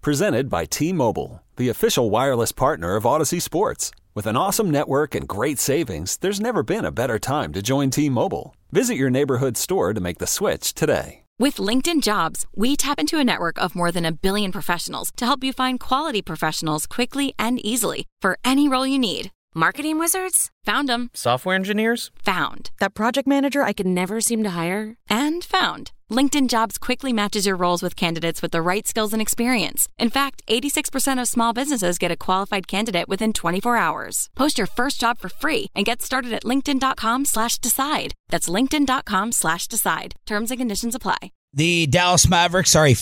Presented by T-Mobile, the official wireless partner of Odyssey Sports. With an awesome network and great savings, there's never been a better time to join T-Mobile. Visit your neighborhood store to make the switch today. With LinkedIn Jobs, we tap into a network of more than 1 billion professionals to help you find quality professionals quickly and easily for any role you need. Marketing wizards? Found them. Software engineers? Found. That project manager I could never seem to hire? And found. LinkedIn Jobs quickly matches your roles with candidates with the right skills and experience. In fact, 86% of small businesses get a qualified candidate within 24 hours. Post your first job for free and get started at linkedin.com/decide. That's linkedin.com/decide. Terms and conditions apply. The Dallas Mavericks are a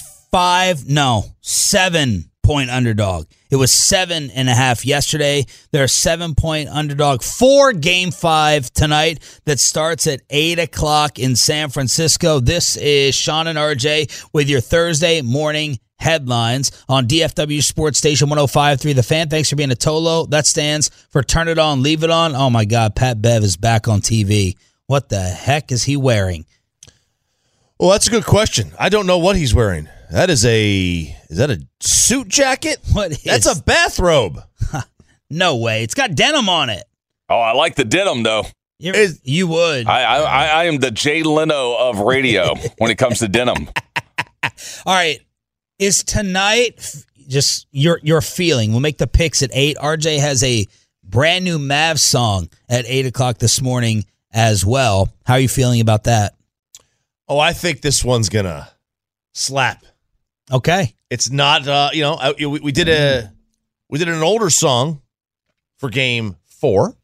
7-point underdog. It was 7.5 yesterday. They're a 7-point underdog for Game 5 tonight that starts at 8 o'clock in San Francisco. This is Sean and RJ with your Thursday morning headlines on DFW Sports Station 105.3 The Fan. Thanks for being a Tolo. That stands for Turn It On, Leave It On. Oh, my God, Pat Bev is back on TV. What the heck is he wearing? Well, that's a good question. I don't know what he's wearing. Is that a suit jacket? That's a bathrobe. No way. It's got denim on it. Oh, I like the denim, though. You would. I am the Jay Leno of radio when it comes to denim. All right. Is tonight just your feeling? We'll make the picks at 8. RJ has a brand new Mavs song at 8 o'clock this morning as well. How are you feeling about that? Oh, I think this one's going to slap. Okay. It's not, we did an older song for Game 4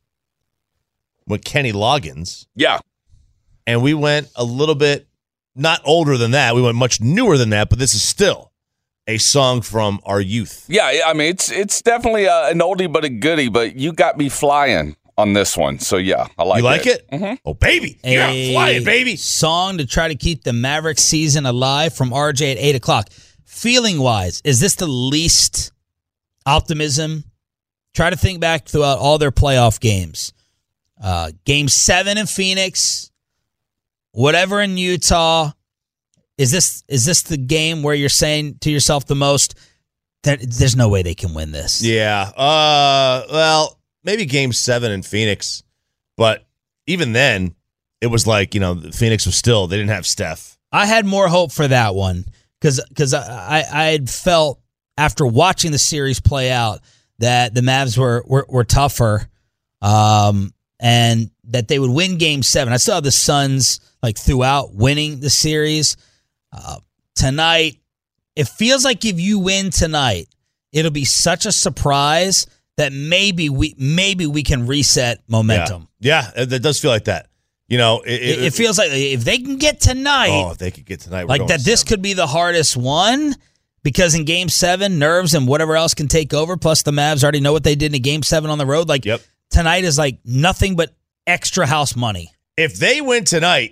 with Kenny Loggins. Yeah. And we went a little bit, not older than that. We went much newer than that, but this is still a song from our youth. Yeah, I mean, it's definitely an oldie but a goodie, but you got me flying on this one. So, yeah, I like it. You like it? Mm-hmm. Oh, baby. Yeah, flying, baby. Song to try to keep the Mavericks season alive from RJ at 8 o'clock. Feeling-wise, is this the least optimism? Try to think back throughout all their playoff games. Game 7 in Phoenix, whatever in Utah. Is this the game where you're saying to yourself the most, there's no way they can win this? Yeah. Well, maybe Game 7 in Phoenix. But even then, it was like, Phoenix was still, they didn't have Steph. I had more hope for that one. Because I had felt after watching the series play out that the Mavs were tougher, and that they would win Game 7. I saw the Suns throughout winning the series. Tonight, it feels like if you win tonight, it'll be such a surprise that maybe we can reset momentum. Yeah, it does feel like that. It feels like if they can get tonight. Oh, if they could get tonight, this could be the hardest one because in Game 7, nerves and whatever else can take over. Plus, the Mavs already know what they did in Game 7 on the road. Tonight is nothing but extra house money. If they win tonight,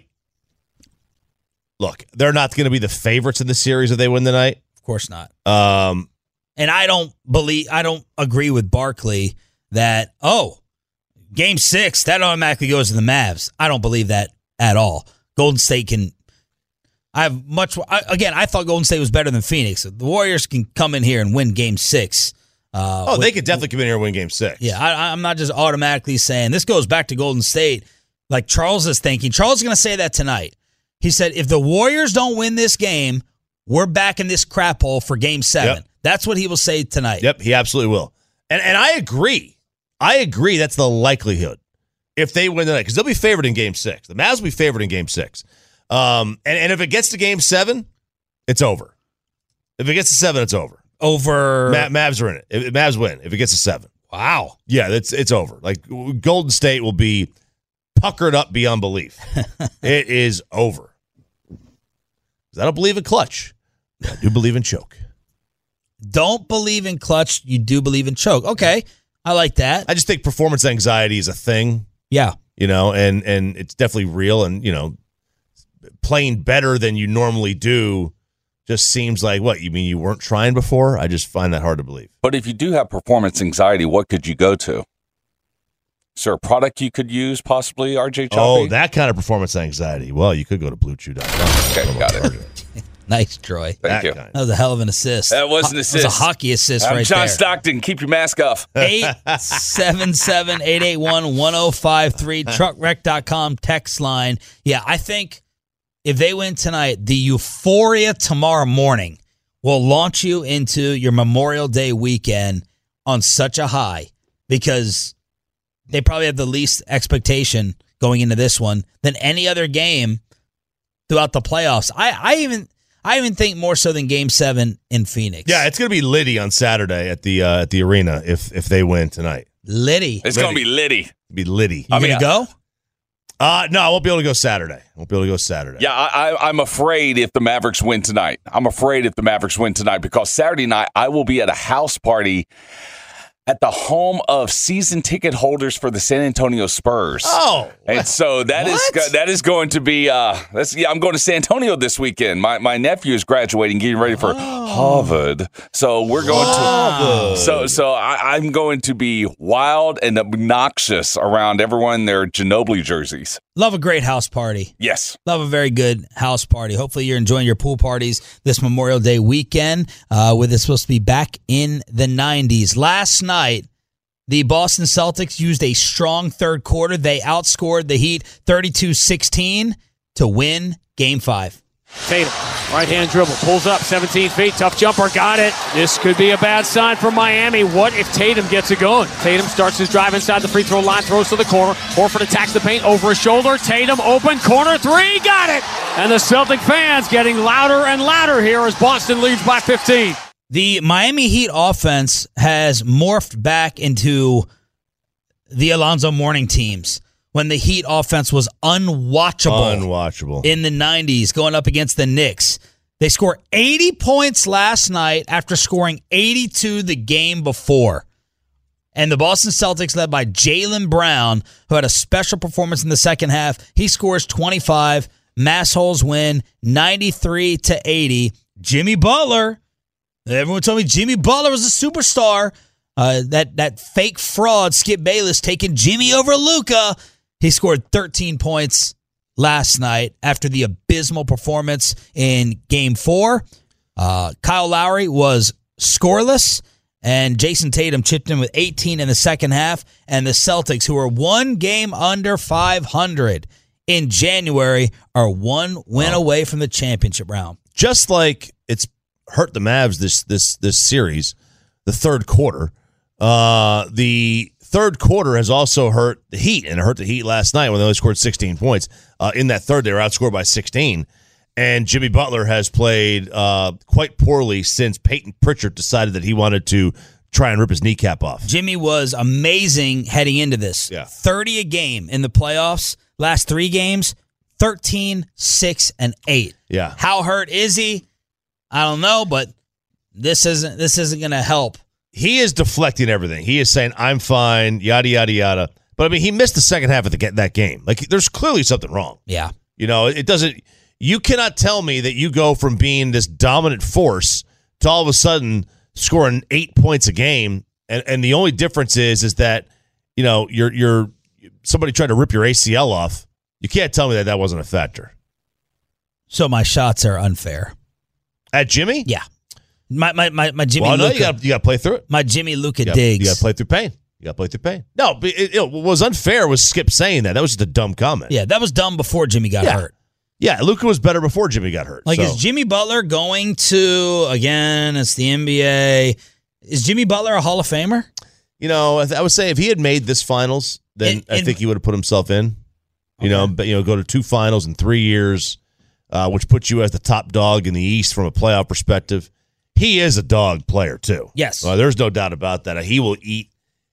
look, they're not going to be the favorites in the series if they win tonight. Of course not. And I don't agree with Barkley that Game 6, that automatically goes to the Mavs. I don't believe that at all. Golden State can. I thought Golden State was better than Phoenix. The Warriors can come in here and win Game 6. They could definitely come in here and win Game 6. Yeah, I'm not just automatically saying this goes back to Golden State. Like Charles is thinking. Charles is going to say that tonight. He said, if the Warriors don't win this game, we're back in this crap hole for Game 7. Yep. That's what he will say tonight. Yep, he absolutely will. And I agree. That's the likelihood if they win tonight because they'll be favored in Game 6. The Mavs will be favored in Game 6. And if it gets to Game 7, it's over. If it gets to 7, it's over. Mavs are in it. If Mavs win. If it gets to 7. Wow. Yeah, it's over. Golden State will be puckered up beyond belief. It is over. I don't believe in clutch. I do believe in choke. Don't believe in clutch. You do believe in choke. Okay. I like that. I just think performance anxiety is a thing. Yeah. And it's definitely real. And, playing better than you normally do just seems like, what, you mean you weren't trying before? I just find that hard to believe. But if you do have performance anxiety, what could you go to? Is there a product you could use, possibly, RJ Choppy? Oh, that kind of performance anxiety. Well, you could go to BlueChew.com. Okay, got it. Nice, Troy. Thank you. That was a hell of an assist. That was an assist. That was a hockey assist I'm right John there. Stockton. Keep your mask off. 877-881-1053. Truckwreck.com text line. Yeah, I think if they win tonight, the euphoria tomorrow morning will launch you into your Memorial Day weekend on such a high because they probably have the least expectation going into this one than any other game throughout the playoffs. I even think more so than Game 7 in Phoenix. Yeah, it's going to be litty on Saturday at the arena if they win tonight. Litty. It's going to be litty. It'll be litty. You going to go? No, I won't be able to go Saturday. Yeah, I'm afraid if the Mavericks win tonight. Because Saturday night I will be at a house party at the home of season ticket holders for the San Antonio Spurs. Oh, and so that is going to be. I'm going to San Antonio this weekend. My nephew is graduating, getting ready for Harvard. So we're going to. So I'm going to be wild and obnoxious around everyone in their Ginobili jerseys. Love a great house party. Yes. Love a very good house party. Hopefully you're enjoying your pool parties this Memorial Day weekend, with it supposed to be back in the 90s. Last night, the Boston Celtics used a strong third quarter. They outscored the Heat 32-16 to win Game 5. Tatum, right-hand dribble, pulls up 17 feet, tough jumper, got it. This could be a bad sign for Miami. What if Tatum gets it going? Tatum starts his drive inside the free throw line, throws to the corner. Horford attacks the paint over his shoulder. Tatum open, corner three, got it! And the Celtic fans getting louder and louder here as Boston leads by 15. The Miami Heat offense has morphed back into the Alonzo Mourning teams when the Heat offense was unwatchable in the 90s going up against the Knicks. They scored 80 points last night after scoring 82 the game before. And the Boston Celtics, led by Jaylen Brown, who had a special performance in the second half, he scores 25. Massholes win 93-80. Jimmy Butler, everyone told me Jimmy Butler was a superstar. That fake fraud, Skip Bayless, taking Jimmy over Luka. He scored 13 points last night after the abysmal performance in Game 4. Kyle Lowry was scoreless, and Jason Tatum chipped in with 18 in the second half. And the Celtics, who are one game under 500 in January, are one win away from the championship round. Just like it's hurt the Mavs this series, the third quarter. The third quarter has also hurt the Heat, and it hurt the Heat last night when they only scored 16 points. In that third, they were outscored by 16. And Jimmy Butler has played quite poorly since Peyton Pritchard decided that he wanted to try and rip his kneecap off. Jimmy was amazing heading into this. Yeah. 30 a game in the playoffs. Last 3 games, 13, 6, and 8. Yeah. How hurt is he? I don't know, but this isn't going to help. He is deflecting everything. He is saying, I'm fine, yada, yada, yada. But, I mean, he missed the second half of that game. Like, there's clearly something wrong. Yeah. You know, it doesn't – you cannot tell me that you go from being this dominant force to all of a sudden scoring 8 points a game, and the only difference is that, you know, you're somebody tried to rip your ACL off. You can't tell me that wasn't a factor. So my shots are unfair. At Jimmy? Yeah. My Jimmy Luka. Luka. You got to play through it. My Jimmy Luka digs. You got to play through pain. No, but what was unfair was Skip saying that. That was just a dumb comment. Yeah, that was dumb before Jimmy got hurt. Yeah, Luka was better before Jimmy got hurt. Like, is Jimmy Butler going to, again, it's the NBA, is Jimmy Butler a Hall of Famer? You know, I would say if he had made this finals, then I think he would have put himself in. You know, but go to 2 finals in 3 years, which puts you as the top dog in the East from a playoff perspective. He is a dog player too. Yes, there's no doubt about that. He will eat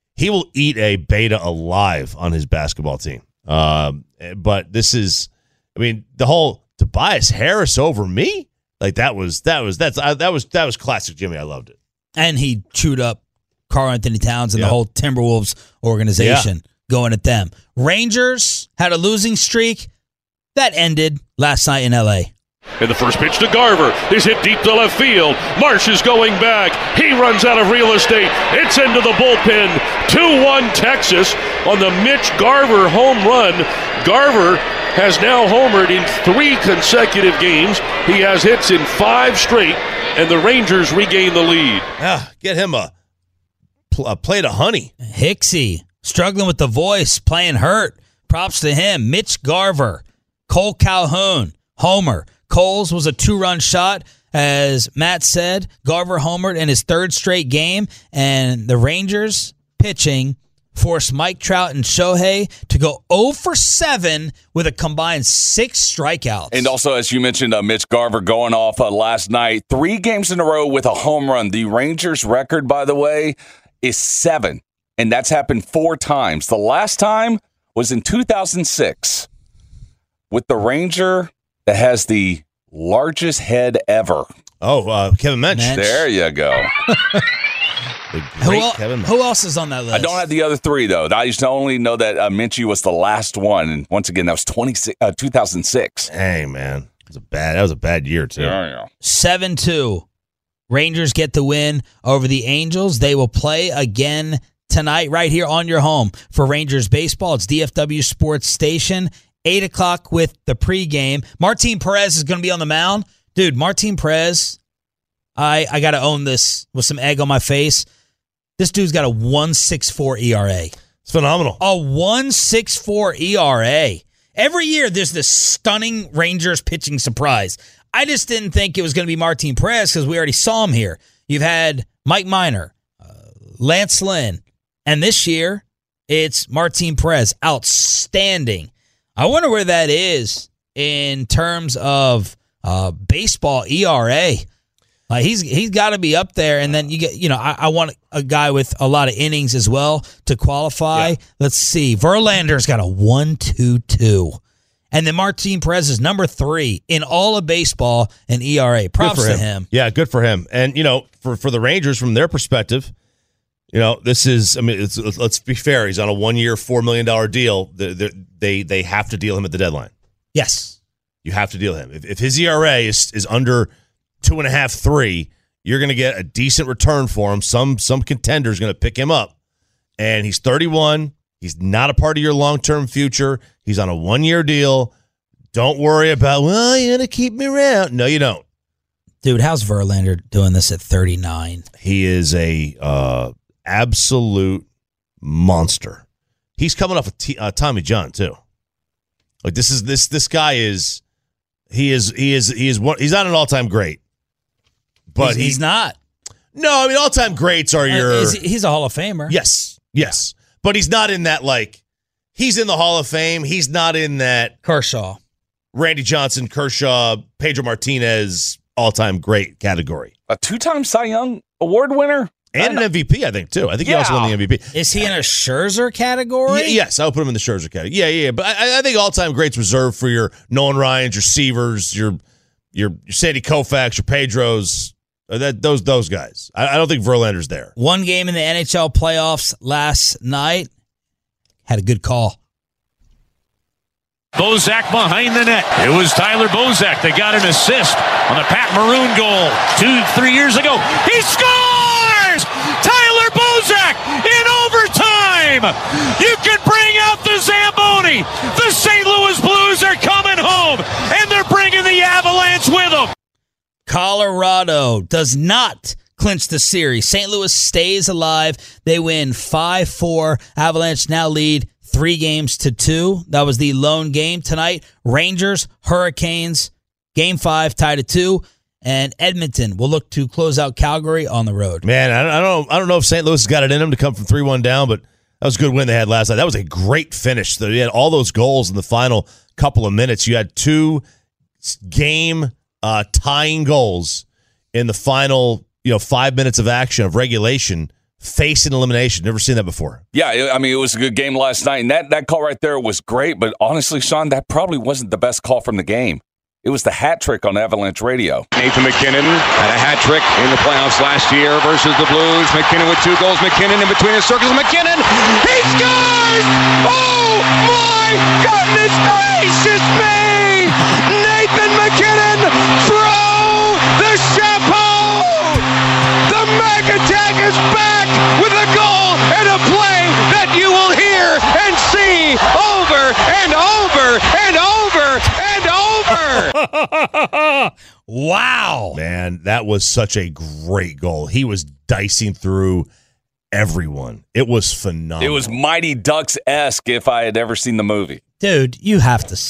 a beta alive on his basketball team. But this is, I mean, the whole Tobias Harris over me, like that was classic Jimmy. I loved it. And he chewed up Karl Anthony Towns and the whole Timberwolves organization going at them. Rangers had a losing streak that ended last night in L.A. And the first pitch to Garver is hit deep to left field. Marsh is going back. He runs out of real estate. It's into the bullpen. 2-1 Texas on the Mitch Garver home run. Garver has now homered in 3 consecutive games. He has hits in 5 straight, and the Rangers regain the lead. Get him a plate of honey. Hicksy, struggling with the voice, playing hurt. Props to him. Mitch Garver, Cole Calhoun, homer. Coles was a 2-run shot. As Matt said, Garver homered in his 3rd straight game, and the Rangers pitching forced Mike Trout and Shohei to go 0 for 7 with a combined 6 strikeouts. And also, as you mentioned, Mitch Garver going off last night, 3 games in a row with a home run. The Rangers' record, by the way, is 7, and that's happened 4 times. The last time was in 2006 with the Ranger that has the largest head ever. Kevin Mensch. There you go. Who else is on that list? I don't have the other 3, though. I used to only know that Minchie was the last one. And once again, that was 2006. Hey, man. That was a bad year, too. Yeah. 7-2. Rangers get the win over the Angels. They will play again tonight right here on your home for Rangers baseball. It's DFW Sports Station. 8 o'clock with the pregame. Martin Perez is going to be on the mound. Dude, Martin Perez, I got to own this with some egg on my face. This dude's got a 1.64 ERA. It's phenomenal. A 1.64 ERA. Every year there's this stunning Rangers pitching surprise. I just didn't think it was going to be Martin Perez because we already saw him here. You've had Mike Minor, Lance Lynn, and this year it's Martin Perez. Outstanding. I wonder where that is in terms of baseball ERA. He's got to be up there, and then you get I want a guy with a lot of innings as well to qualify. Yeah. Let's see, Verlander's got a 1.22, and then Martin Perez is number 3 in all of baseball in ERA. Props to him. Yeah, good for him. And for the Rangers, from their perspective, this is, let's be fair. He's on a 1-year, $4 million deal. They have to deal him at the deadline. Yes. You have to deal him. If his ERA is under 2.5, 3, you're going to get a decent return for him. Some contender's going to pick him up. And he's 31. He's not a part of your long-term future. He's on a 1-year deal. Don't worry about, you're going to keep me around. No, you don't. Dude, how's Verlander doing this at 39? He is a absolute monster. He's coming off of Tommy John too. Like this guy is he's not an all-time great, but he's not. No, I mean all-time greats are he's a Hall of Famer. Yes, but he's not in that he's in the Hall of Fame. He's not in that Kershaw, Randy Johnson, Kershaw, Pedro Martinez all-time great category. A 2-time Cy Young Award winner. And an MVP, I think, too. I think he also won the MVP. Is he in a Scherzer category? Yes, I would put him in the Scherzer category. Yeah. But I think all-time greats reserved for your Nolan Ryans, your Seavers, your Sandy Koufax, your Pedros, those guys. I don't think Verlander's there. One game in the NHL playoffs last night. Had a good call. Bozak behind the net. It was Tyler Bozak that got an assist on the Pat Maroon goal 2-3 years ago. He scores! Tyler Bozak in overtime! You can bring out the Zamboni. The St. Louis Blues are coming home, and they're bringing the Avalanche with them. Colorado does not clinch the series. St. Louis stays alive. They win 5-4. Avalanche now lead 3-2. That was the lone game tonight. Rangers, Hurricanes, Game 5 tied at 2. And Edmonton will look to close out Calgary on the road. Man, I don't know if St. Louis has got it in them to come from 3-1 down, but that was a good win they had last night. That was a great finish. So you had all those goals in the final couple of minutes. You had 2 game tying goals in the final 5 minutes of action of regulation. Face and elimination. Never seen that before. Yeah, I mean, it was a good game last night, and that call right there was great, but honestly, Sean, that probably wasn't the best call from the game. It was the hat trick on Avalanche Radio. Nathan MacKinnon had a hat trick in the playoffs last year versus the Blues. MacKinnon with 2 goals. MacKinnon in between the circles. MacKinnon, he scores! Oh, my goodness gracious me! Nathan MacKinnon, throw the chapeau! The Mac Attack is back with a goal and a play that you will hear and see over and over and over Wow. Man, that was such a great goal. He was dicing through everyone. It was phenomenal. It was Mighty Ducks-esque if I had ever seen the movie. Dude, you have to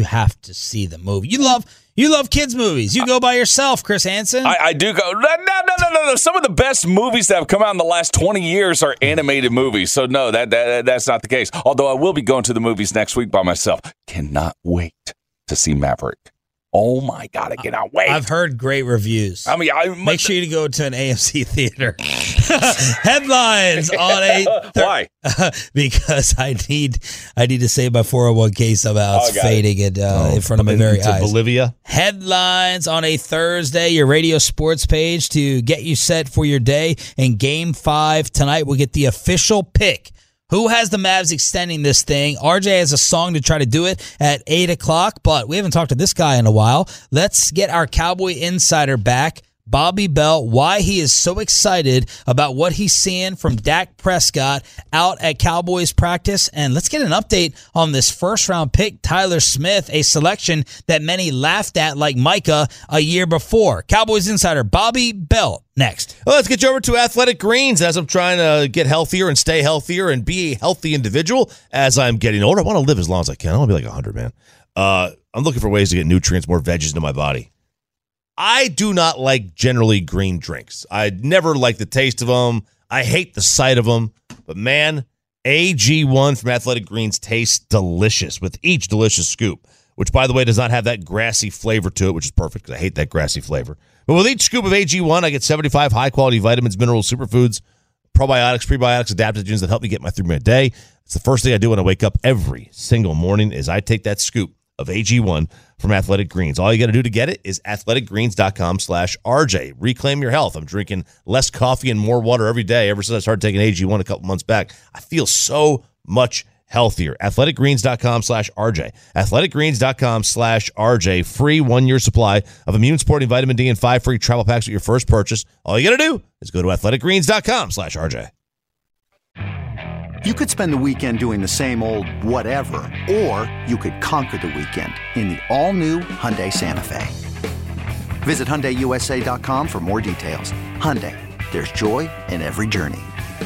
see the movie. You love kids movies. You go by yourself, Chris Hansen. I do go. No. Some of the best movies that have come out in the last 20 years are animated movies. So no, that's not the case. Although I will be going to the movies next week by myself. Cannot wait to see Maverick. Oh my God, I cannot wait. I've heard great reviews. I mean, make sure you go to an AMC theater. Headlines on a why? Because I need to save my 401k somehow. It's fading in front of my very eyes. Bolivia. Headlines on a Thursday, your radio sports page to get you set for your day. In Game 5 tonight, we'll get the official pick. Who has the Mavs extending this thing? RJ has a song to try to do it at 8 o'clock, but we haven't talked to this guy in a while. Let's get our Cowboy insider back, Bobby Bell, why he is so excited about what he's seeing from Dak Prescott out at Cowboys practice. And let's get an update on this first-round pick, Tyler Smith, a selection that many laughed at like Micah a year before. Cowboys insider Bobby Bell. Next. Well, let's get you over to Athletic Greens as I'm trying to get healthier and stay healthier and be a healthy individual as I'm getting older. I want to live as long as I can. I want to be like 100, man. I'm looking for ways to get nutrients, more veggies into my body. I do not like generally green drinks. I never like the taste of them. I hate the sight of them. But, man, AG1 from Athletic Greens tastes delicious with each delicious scoop, which, by the way, does not have that grassy flavor to it, which is perfect because I hate that grassy flavor. But with each scoop of AG1, I get 75 high-quality vitamins, minerals, superfoods, probiotics, prebiotics, adaptogens that help me get through my day. It's the first thing I do when I wake up every single morning is I take that scoop of AG1 from Athletic Greens. All you got to do to get it is athleticgreens.com/RJ. Reclaim your health. I'm drinking less coffee and more water every day ever since I started taking AG1 a couple months back. I feel so much healthier. athleticgreens.com/RJ. athleticgreens.com/RJ. Free 1-year supply of immune supporting vitamin D and 5 free travel packs with your first purchase. All you got to do is go to athleticgreens.com/RJ. You could spend the weekend doing the same old whatever, or you could conquer the weekend in the all-new Hyundai Santa Fe. Visit HyundaiUSA.com for more details. Hyundai, there's joy in every journey.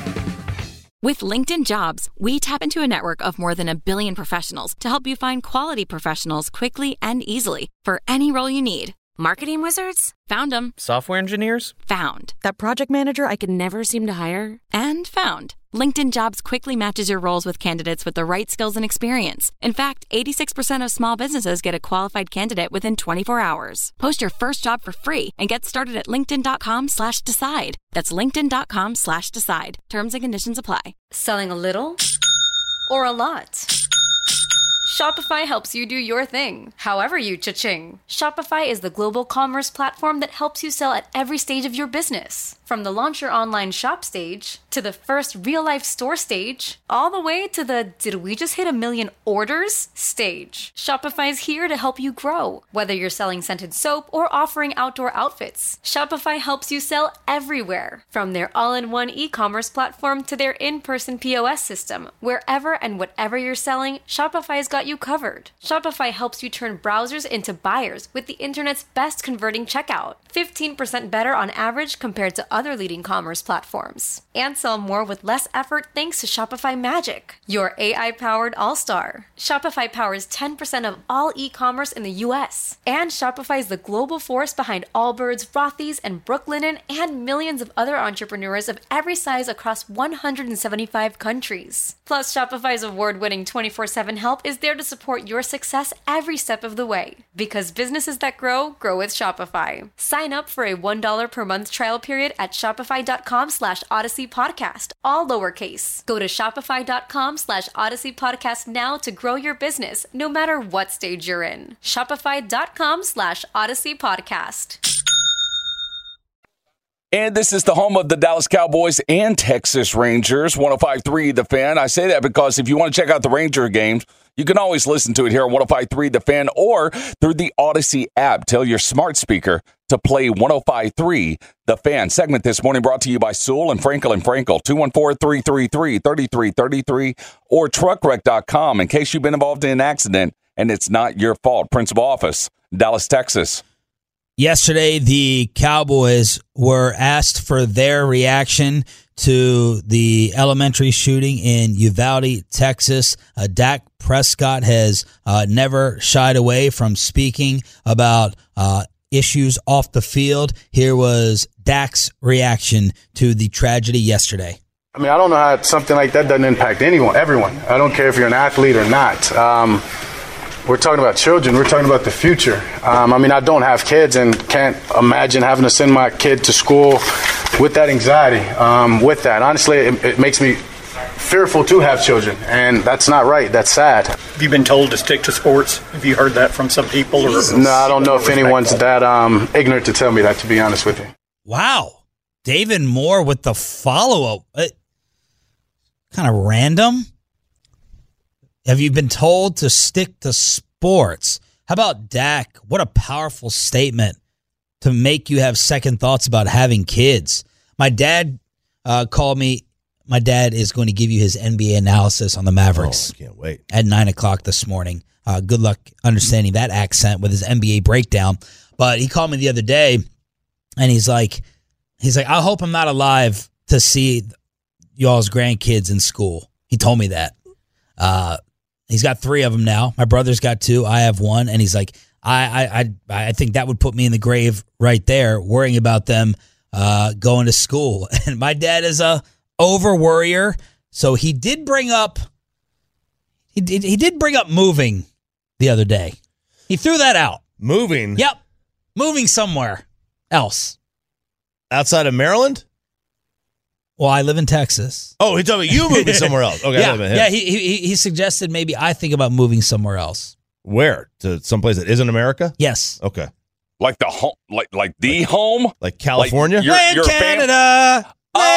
With LinkedIn Jobs, we tap into a network of more than 1 billion professionals to help you find quality professionals quickly and easily for any role you need. Marketing wizards? Found them. Software engineers? Found. That project manager I could never seem to hire? And found. LinkedIn Jobs quickly matches your roles with candidates with the right skills and experience. In fact, 86% of small businesses get a qualified candidate within 24 hours. Post your first job for free and get started at linkedin.com/decide. That's linkedin.com/decide. Terms and conditions apply. Selling a little or a lot? Shopify helps you do your thing, however you cha-ching. Shopify is the global commerce platform that helps you sell at every stage of your business. From the launch your online shop stage, to the first real-life store stage, all the way to the did we just hit 1 million orders stage. Shopify's here to help you grow. Whether you're selling scented soap or offering outdoor outfits, Shopify helps you sell everywhere. From their all-in-one e-commerce platform to their in-person POS system, wherever and whatever you're selling, Shopify's got you covered. Shopify helps you turn browsers into buyers with the internet's best converting checkout. 15% better on average compared to other leading commerce platforms. And sell more with less effort thanks to Shopify Magic, your AI-powered all-star. Shopify powers 10% of all e-commerce in the U.S. And Shopify is the global force behind Allbirds, Rothy's, and Brooklinen, and millions of other entrepreneurs of every size across 175 countries. Plus, Shopify's award-winning 24/7 help is there to support your success every step of the way. Because businesses that grow, grow with Shopify. Sign up for a $1 per month trial period at shopify.com/Odyssey Podcast, all lowercase. Go to shopify.com/Odyssey Podcast now to grow your business, no matter what stage you're in. Shopify.com/Odyssey Podcast. And this is the home of the Dallas Cowboys and Texas Rangers, 105.3 The Fan. I say that because if you want to check out the Ranger games, you can always listen to it here on 105.3 The Fan or through the Odyssey app. Tell your smart speaker to play 105.3 The Fan. Segment this morning brought to you by Sewell and Frankel & Frankel, 214-333-3333 or truckwreck.com in case you've been involved in an accident and it's not your fault. Principal office, Dallas, Texas. Yesterday, the Cowboys were asked for their reaction to the elementary shooting in Uvalde, Texas. Dak Prescott has never shied away from speaking about issues off the field. Here was Dak's reaction to the tragedy yesterday. I mean, I don't know how something like that doesn't impact everyone. I don't care if you're an athlete or not. We're talking about children. We're talking about the future. I mean, I don't have kids and can't imagine having to send my kid to school with that anxiety. With that, honestly, it makes me fearful to have children, and that's not right. That's sad. Have you been told to stick to sports? Have you heard that from some people? Or no, I don't know if anyone's that ignorant to tell me that, to be honest with you. Wow. David Moore with the follow-up. Kind of random. Have you been told to stick to sports? How about Dak? What a powerful statement to make you have second thoughts about having kids. My dad called me. My dad is going to give you his NBA analysis on the Mavericks. Oh, I can't wait. At 9 o'clock this morning. Good luck understanding that accent with his NBA breakdown. But he called me the other day, and he's like, I hope I'm not alive to see y'all's grandkids in school. He told me that. He's got 3 of them now. My brother's got 2. I have 1. And he's like, I think that would put me in the grave right there, worrying about them going to school. And my dad is a over worrier, so he did bring up moving the other day. He threw that out. Moving? Yep. Moving somewhere else. Outside of Maryland? Well, I live in Texas. Oh, he's talking about you moving somewhere else. Okay, yeah. He suggested maybe I think about moving somewhere else. Where? To someplace that isn't America? Yes. Okay. Like the home, like the home, like California, like you're Canada.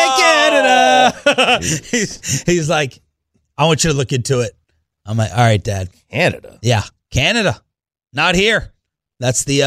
Canada. He's like, I want you to look into it. I'm like, all right, Dad. Canada. Yeah, Canada. Not here. That's the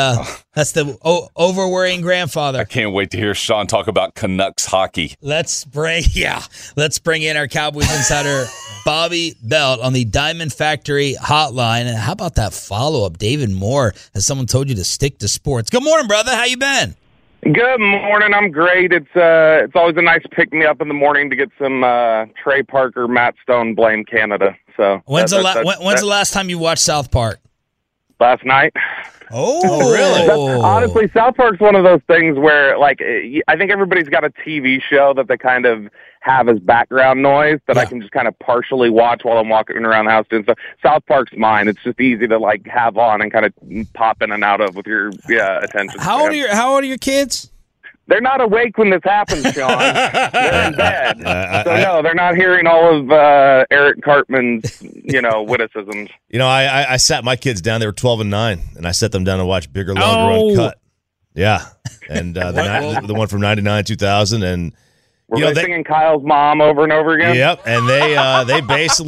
over worrying grandfather. I can't wait to hear Sean talk about Canucks hockey. Let's bring in our Cowboys insider Bobby Belt on the Diamond Factory hotline. And how about that follow up, David Moore? Has someone told you to stick to sports? Good morning, brother. How you been? Good morning. I'm great. It's always a nice pick me up in the morning to get some Trey Parker, Matt Stone blame Canada. So when's the last time you watched South Park? Last night. Oh, really? Honestly, South Park's one of those things where, like, I think everybody's got a TV show that they kind of have as background noise that I can just kind of partially watch while I'm walking around the house doing stuff. South Park's mine. It's just easy to, like, have on and kind of pop in and out of with your attention. How old are your kids? They're not awake when this happens, Sean. They're in bed. No, they're not hearing all of Eric Cartman's, witticisms. I sat my kids down. They were 12 and 9, and I set them down to watch Bigger, Longer, Uncut. Yeah, and the one from 99, 2000, and were they singing Kyle's Mom over and over again? Yep, and they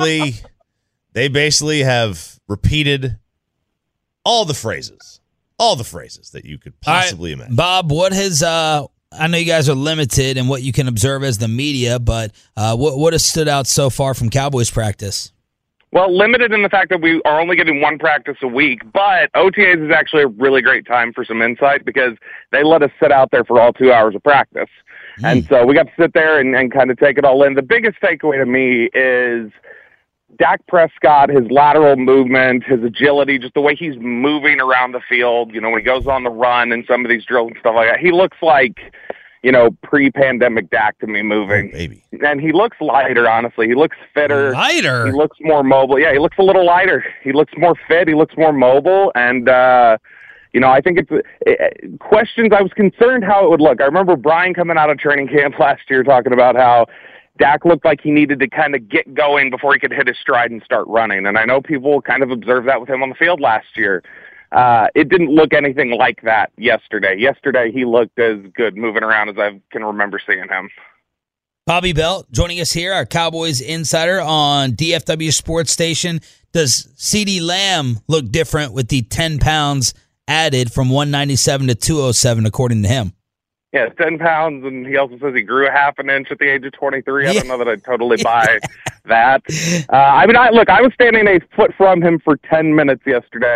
basically have repeated all the phrases that you could possibly imagine. Bob, what has I know you guys are limited in what you can observe as the media, but what has stood out so far from Cowboys practice? Well, limited in the fact that we are only getting 1 practice a week, but OTAs is actually a really great time for some insight because they let us sit out there for all 2 hours of practice. And so we got to sit there and kind of take it all in. The biggest takeaway to me is Dak Prescott, his lateral movement, his agility, just the way he's moving around the field, when he goes on the run and some of these drills and stuff like that. He looks like, pre-pandemic Dak to me moving. Oh, baby. And he looks lighter, honestly. He looks fitter. Lighter? He looks more mobile. Yeah, he looks a little lighter. He looks more fit. He looks more mobile. And, I think it's questions. I was concerned how it would look. I remember Brian coming out of training camp last year talking about how Dak looked like he needed to kind of get going before he could hit his stride and start running. And I know people kind of observed that with him on the field last year. It didn't look anything like that yesterday. Yesterday, he looked as good moving around as I can remember seeing him. Bobby Belt joining us here, our Cowboys insider on DFW Sports Station. Does CeeDee Lamb look different with the 10 pounds added from 197 to 207, according to him? Yeah, 10 pounds, and he also says he grew a half an inch at the age of 23. I don't know that I'd totally buy that. I was standing a foot from him for 10 minutes yesterday,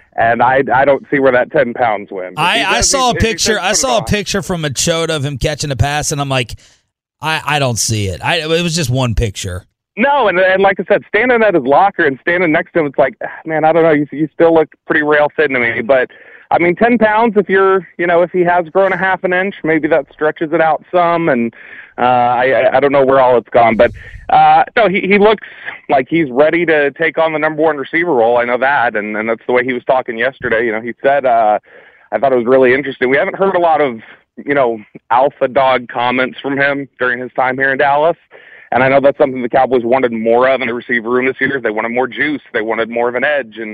And I don't see where that 10 pounds went. I saw a picture from Machota of him catching a pass, and I'm like, I don't see it. It was just one picture. No, and like I said, standing at his locker and standing next to him, it's like, man, I don't know. You still look pretty rail thin to me. But, I mean, 10 pounds, if he has grown a half an inch, maybe that stretches it out some. And I don't know where all it's gone. But, no, he looks like he's ready to take on the number one receiver role. I know that. And that's the way he was talking yesterday. He said, I thought it was really interesting. We haven't heard a lot of, alpha dog comments from him during his time here in Dallas. And I know that's something the Cowboys wanted more of in the receiver room this year. They wanted more juice. They wanted more of an edge. And,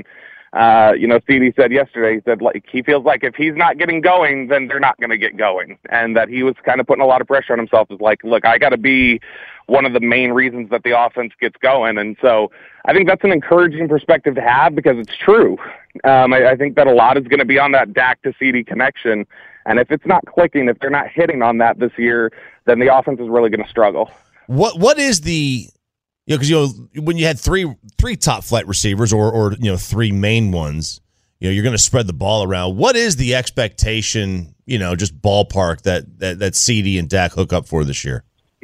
CD said yesterday, he said he feels like if he's not getting going, then they're not going to get going. And that he was kind of putting a lot of pressure on himself. Is like, look, I got to be one of the main reasons that the offense gets going. And so I think that's an encouraging perspective to have because it's true. I think that a lot is going to be on that Dak to CD connection. And if it's not clicking, if they're not hitting on that this year, then the offense is really going to struggle. What is the because when you had three top flight receivers or three main ones, you're going to spread the ball around. What is the expectation, just ballpark that CD and Dak hook up for this year?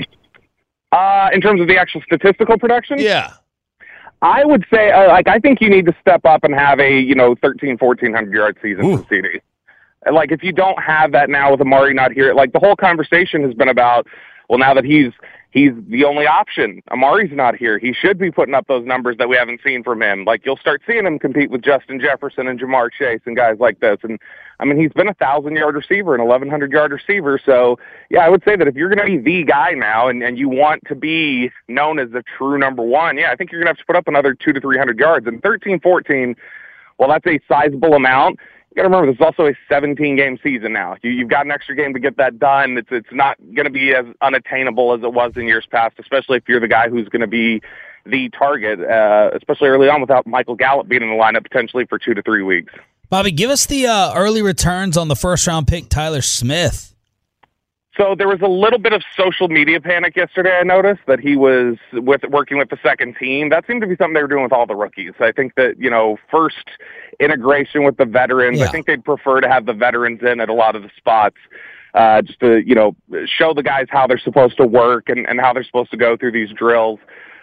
In terms of the actual statistical production? Yeah. I would say I think you need to step up and have a 1,400 yard season for CD. Like if you don't have that now with Amari not here, like the whole conversation has been about, well, now that he's the only option. Amari's not here. He should be putting up those numbers that we haven't seen from him. Like you'll start seeing him compete with Justin Jefferson and Jamar Chase and guys like this. And I mean, he's been a 1,000-yard receiver, an 1,100-yard receiver. So yeah, I would say that if you're going to be the guy now and you want to be known as the true number one, yeah, I think you're going to have to put up another 200 to 300 yards. And 13-14, well, that's a sizable amount. You got to remember, this is also a 17-game season now. You've got an extra game to get that done. It's not going to be as unattainable as it was in years past, especially if you're the guy who's going to be the target, especially early on without Michael Gallup being in the lineup potentially for 2 to 3 weeks. Bobby, give us the early returns on the first-round pick, Tyler Smith. So there was a little bit of social media panic yesterday, I noticed, that he was working with the second team. That seemed to be something they were doing with all the rookies. I think that, first integration with the veterans, yeah. I think they'd prefer to have the veterans in at a lot of the spots just to, show the guys how they're supposed to work and how they're supposed to go through these drills.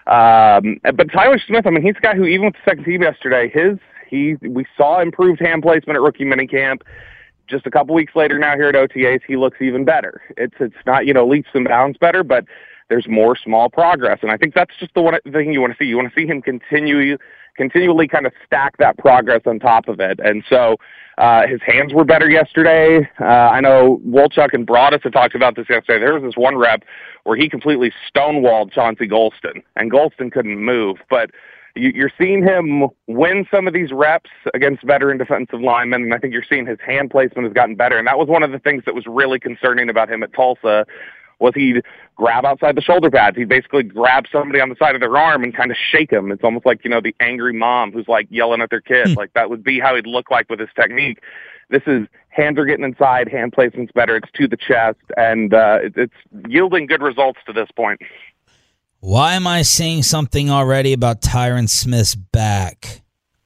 But Tyler Smith, I mean, he's a guy who, even with the second team yesterday, we saw improved hand placement at rookie minicamp. Just a couple weeks later now here at OTAs, he looks even better. It's not, leaps and bounds better, but there's more small progress. And I think that's just the thing you want to see. You want to see him continually kind of stack that progress on top of it. And so his hands were better yesterday. I know Wolchuk and Broadus had talked about this yesterday. There was this one rep where he completely stonewalled Chauncey Golston, and Golston couldn't move. But you're seeing him win some of these reps against veteran defensive linemen, and I think you're seeing his hand placement has gotten better. And that was one of the things that was really concerning about him at Tulsa, was he'd grab outside the shoulder pads. He'd basically grab somebody on the side of their arm and kind of shake them. It's almost like, the angry mom who's like yelling at their kid. Like that would be how he'd look like with his technique. This is hands are getting inside, hand placement's better, it's to the chest, and it's yielding good results to this point. Why am I seeing something already about Tyron Smith's back?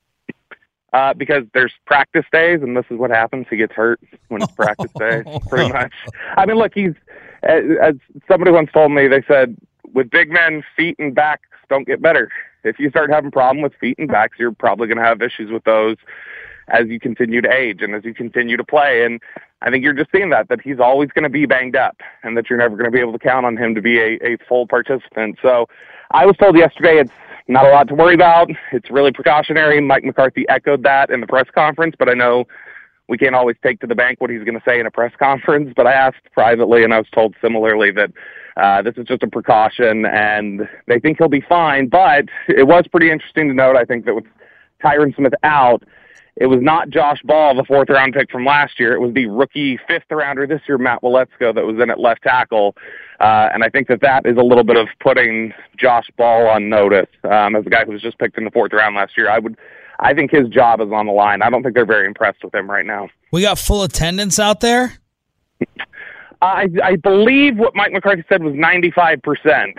Because there's practice days, and this is what happens. He gets hurt when it's practice day, pretty much. I mean, look, he's, as somebody once told me, they said, with big men, feet and backs don't get better. If you start having a problem with feet and backs, you're probably going to have issues with those as you continue to age and as you continue to play. And I think you're just seeing that he's always going to be banged up and that you're never going to be able to count on him to be a full participant. So I was told yesterday it's not a lot to worry about. It's really precautionary. Mike McCarthy echoed that in the press conference, but I know we can't always take to the bank what he's going to say in a press conference. But I asked privately, and I was told similarly that this is just a precaution and they think he'll be fine. But it was pretty interesting to note, I think, that with Tyron Smith out, it was not Josh Ball, the 4th-round pick from last year. It was the rookie 5th-rounder this year, Matt Waletzko, that was in at left tackle. And I think that is a little bit of putting Josh Ball on notice as a guy who was just picked in the 4th round last year. I think his job is on the line. I don't think they're very impressed with him right now. We got full attendance out there? I believe what Mike McCarthy said was 95%.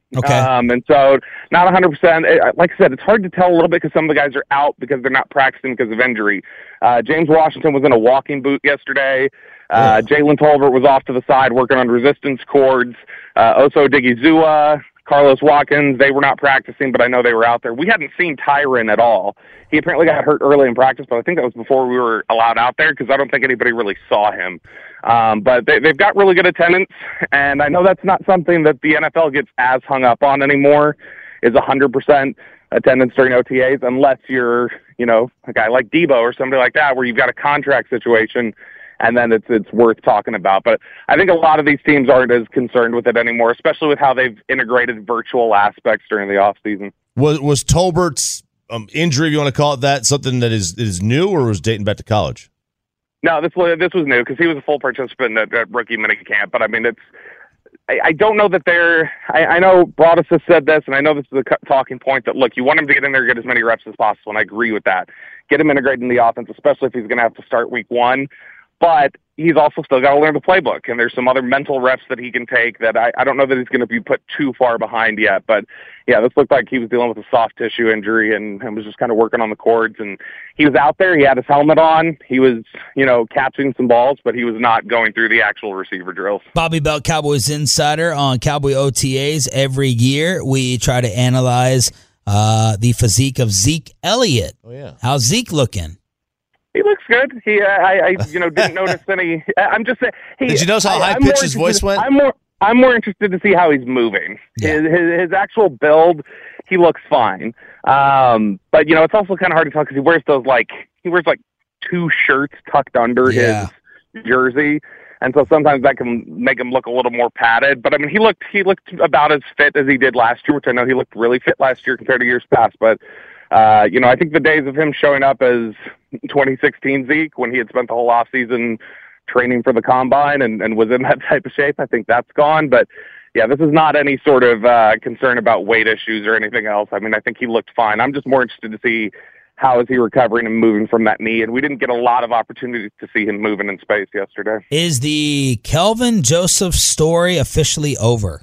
Okay. And so not 100%. Like I said, it's hard to tell a little bit because some of the guys are out because they're not practicing because of injury. James Washington was in a walking boot yesterday. Jalen Tolbert was off to the side working on resistance cords. Oso Odigizua, Carlos Watkins, they were not practicing, but I know they were out there. We hadn't seen Tyron at all. He apparently got hurt early in practice, but I think that was before we were allowed out there because I don't think anybody really saw him. But they've got really good attendance, and I know that's not something that the NFL gets as hung up on anymore, is 100% attendance during OTAs, unless you're, a guy like Debo or somebody like that where you've got a contract situation, and then it's worth talking about. But I think a lot of these teams aren't as concerned with it anymore, especially with how they've integrated virtual aspects during the offseason. Was Tolbert's injury, if you want to call it that, something that is new, or was dating back to college? No, this was new because he was a full participant at rookie minicamp. But I mean, I don't know that I know Broadus has said this, and I know this is a talking point that, look, you want him to get in there and get as many reps as possible, and I agree with that. Get him integrated in the offense, especially if he's going to have to start week 1. But he's also still got to learn the playbook, and there's some other mental reps that he can take that I don't know that he's going to be put too far behind yet. But, yeah, this looked like he was dealing with a soft tissue injury and was just kind of working on the cords. And he was out there. He had his helmet on. He was, catching some balls, but he was not going through the actual receiver drills. Bobby Belt, Cowboys Insider on Cowboy OTAs. Every year we try to analyze the physique of Zeke Elliott. Oh, yeah. How's Zeke looking? He looks good. I didn't notice any. I'm just saying. Did you notice how high pitched his voice went? I'm more interested to see how he's moving. Yeah. His actual build, he looks fine. But it's also kind of hard to tell because he wears like 2 shirts tucked under his jersey, and so sometimes that can make him look a little more padded. But I mean, he looked about as fit as he did last year, which I know he looked really fit last year compared to years past. But I think the days of him showing up as 2016 Zeke, when he had spent the whole offseason training for the combine and was in that type of shape, I think that's gone. But, yeah, this is not any sort of concern about weight issues or anything else. I mean, I think he looked fine. I'm just more interested to see how is he recovering and moving from that knee. And we didn't get a lot of opportunity to see him moving in space yesterday. Is the Kelvin Joseph story officially over?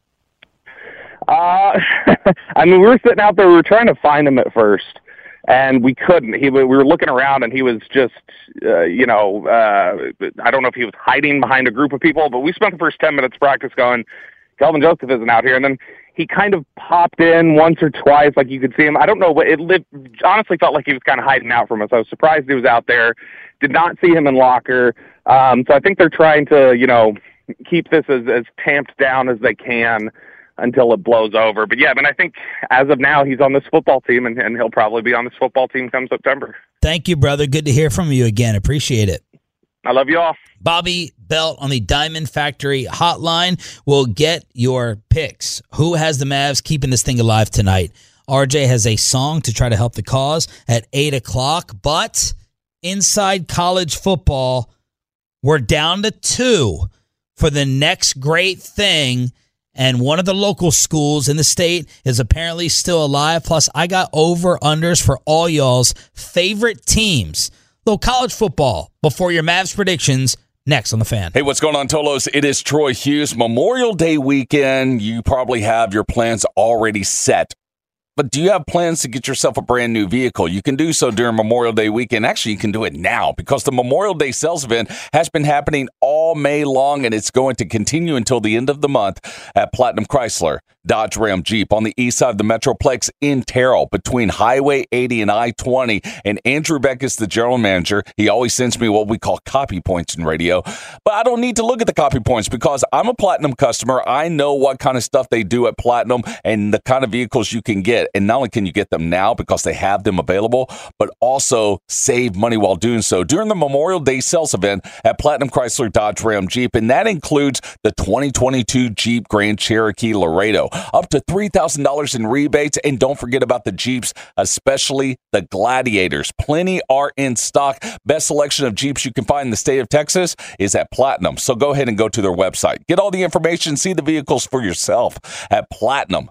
I mean, we were sitting out there. We were trying to find him at first, and we couldn't. We were looking around, and he was just, I don't know if he was hiding behind a group of people, but we spent the first 10 minutes practice going, Kelvin Joseph isn't out here. And then he kind of popped in once or twice, like you could see him. I don't know, but it honestly felt like he was kind of hiding out from us. I was surprised he was out there. Did not see him in locker. So I think they're trying to, keep this as tamped down as they can until it blows over. But, yeah, I mean, I think as of now he's on this football team, and he'll probably be on this football team come September. Thank you, brother. Good to hear from you again. Appreciate it. I love you all. Bobby Belt on the Diamond Factory hotline will get your picks. Who has the Mavs keeping this thing alive tonight? RJ has a song to try to help the cause at 8 o'clock, but inside college football, we're down to 2 for the next great thing. And one of the local schools in the state is apparently still alive. Plus, I got over-unders for all y'all's favorite teams. Little college football before your Mavs predictions next on The Fan. Hey, what's going on, Tolos? It is Troy Hughes. Memorial Day weekend, you probably have your plans already set. But do you have plans to get yourself a brand new vehicle? You can do so during Memorial Day weekend. Actually, you can do it now because the Memorial Day sales event has been happening all May long, and it's going to continue until the end of the month at Platinum Chrysler, Dodge Ram Jeep on the east side of the Metroplex in Terrell between Highway 80 and I-20. And Andrew Beck is the general manager. He always sends me what we call copy points in radio. But I don't need to look at the copy points because I'm a Platinum customer. I know what kind of stuff they do at Platinum and the kind of vehicles you can get. And not only can you get them now because they have them available, but also save money while doing so during the Memorial Day sales event at Platinum Chrysler Dodge Ram Jeep. And that includes the 2022 Jeep Grand Cherokee Laredo, up to $3,000 in rebates. And don't forget about the Jeeps, especially the Gladiators. Plenty are in stock. Best selection of Jeeps you can find in the state of Texas is at Platinum. So go ahead and go to their website. Get all the information, see the vehicles for yourself at Platinum,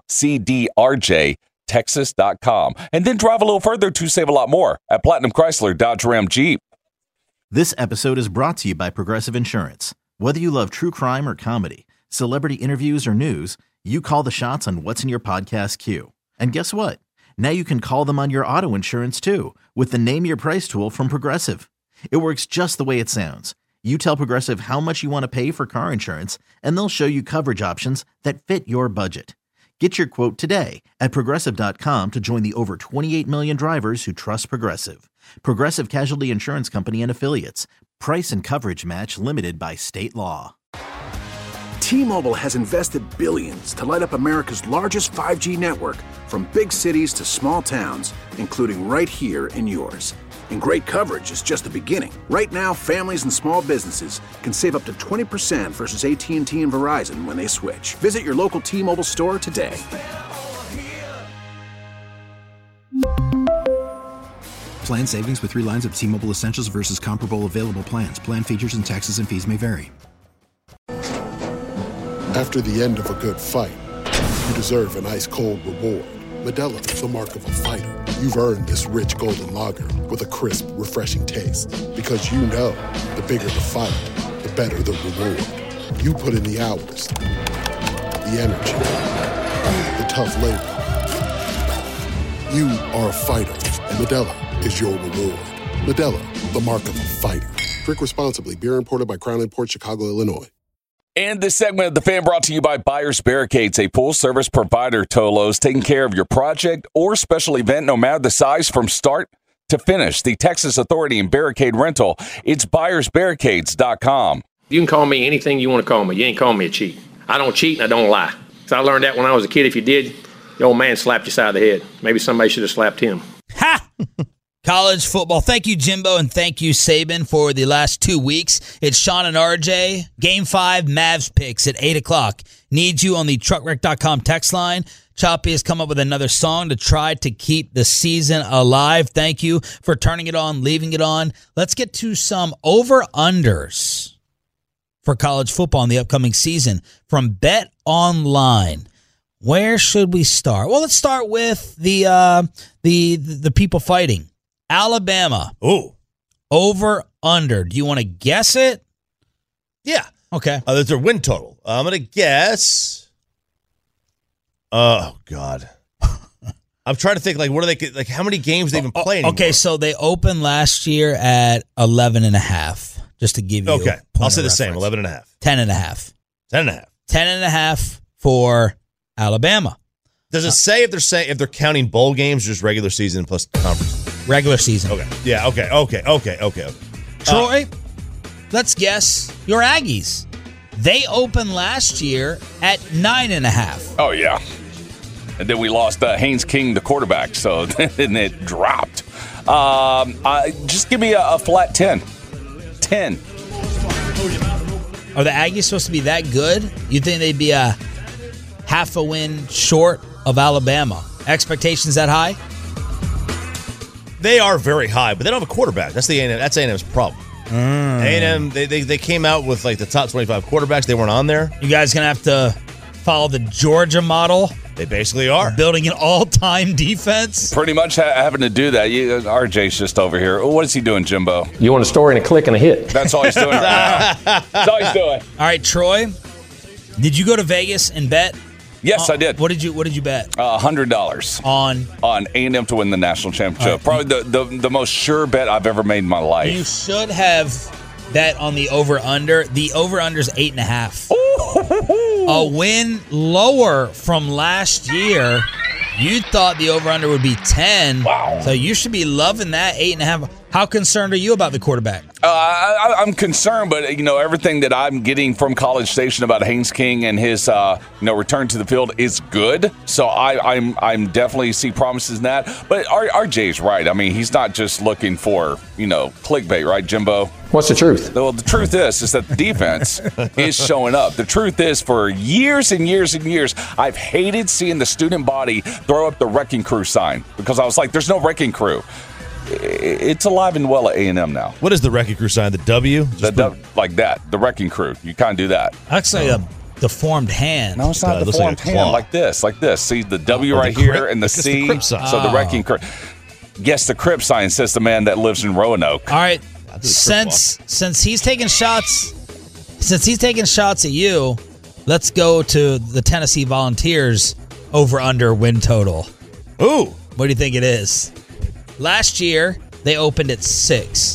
CDRJ. Texas.com, and then drive a little further to save a lot more at Platinum Chrysler Dodge Ram Jeep. This episode is brought to you by Progressive Insurance. Whether you love true crime or comedy, celebrity interviews or news, You call the shots on what's in your podcast queue. And guess what? Now you can call them on your auto insurance too with the Name Your Price tool from Progressive. It works just the way it sounds. You tell Progressive how much you want to pay for car insurance, and they'll show you coverage options that fit your budget. Get your quote today at Progressive.com to join the over 28 million drivers who trust Progressive. Progressive Casualty Insurance Company and Affiliates. Price and coverage match limited by state law. T-Mobile has invested billions to light up America's largest 5G network, from big cities to small towns, including right here in yours. And great coverage is just the beginning. Right now, families and small businesses can save up to 20% versus AT&T and Verizon when they switch. Visit your local T-Mobile store today. Plan savings with 3 lines of T-Mobile Essentials versus comparable available plans. Plan features and taxes and fees may vary. After the end of a good fight, you deserve an ice-cold reward. Modelo is the mark of a fighter. You've earned this rich golden lager with a crisp, refreshing taste. Because you know, the bigger the fight, the better the reward. You put in the hours, the energy, the tough labor. You are a fighter, and Modelo is your reward. Modelo, the mark of a fighter. Drink responsibly. Beer imported by Crown Imports, Chicago, Illinois. And this segment of The Fan brought to you by Buyers Barricades, a full-service provider, Tolos, taking care of your project or special event, no matter the size, from start to finish. The Texas Authority in Barricade Rental. It's buyersbarricades.com. You can call me anything you want to call me. You ain't call me a cheat. I don't cheat and I don't lie. So I learned that when I was a kid. If you did, the old man slapped you side of the head. Maybe somebody should have slapped him. Ha! College football. Thank you, Jimbo, and thank you, Saban, for the last 2 weeks. It's Sean and RJ. Game 5, Mavs picks at 8 o'clock. Need you on the truckwreck.com text line. Choppy has come up with another song to try to keep the season alive. Thank you for turning it on, leaving it on. Let's get to some over-unders for college football in the upcoming season from Bet Online. Where should we start? Well, let's start with the people fighting. Alabama. Ooh. Over, under. Do you want to guess it? Yeah. Okay. That's their win total. I'm going to guess. Oh, God. I'm trying to think, what do they, how many games they even play anymore? Okay, so they opened last year at 11.5, just to give you Okay. I'll say the reference. same, 11.5. 10.5. 10.5. 10.5 for Alabama. Does it say if they're counting bowl games, or just regular season plus conference? Regular season. Okay. Yeah, okay. Troy, let's guess your Aggies. They opened last year at 9.5. Oh, yeah. And then we lost Haynes King, the quarterback, so then it dropped. Just give me a flat 10. 10. Are the Aggies supposed to be that good? You think they'd be a half a win short of Alabama? Expectations that high? They are very high, but they don't have a quarterback. That's A&M's problem. A&M, they came out with the top 25 quarterbacks. They weren't on there. You guys going to have to follow the Georgia model? They basically are. Building an all-time defense? Pretty much having to do that. RJ's just over here. What is he doing, Jimbo? You want a story and a click and a hit. That's all he's doing right now. That's all he's doing. All right, Troy, did you go to Vegas and bet? Yes, I did. What did you bet? $100 on A&M to win the national championship. Right. Probably the most sure bet I've ever made in my life. You should have bet on the over/under. The over/under is 8.5. A win lower from last year. You thought the over/under would be 10. Wow. So you should be loving that 8.5. How concerned are you about the quarterback? I'm concerned, but everything that I'm getting from College Station about Haynes King and his return to the field is good. So I'm definitely see promises in that. But RJ's right. I mean, he's not just looking for clickbait, right, Jimbo? What's the truth? Well, the truth is that the defense is showing up. The truth is, for years and years and years, I've hated seeing the student body throw up the wrecking crew sign because I was like, there's no wrecking crew. It's alive and well at A&M now. What is the wrecking crew sign? The W? Like that. The wrecking crew. You can't do that. Actually, a deformed hand. No, it's not a deformed hand. Like this. See the W right here and the C. The sign. So the wrecking crew. Yes, the crib sign says the man that lives in Roanoke. All right. Since he's taking shots at you, Let's go to the Tennessee Volunteers over-under win total. Ooh. What do you think it is? Last year, they opened at 6.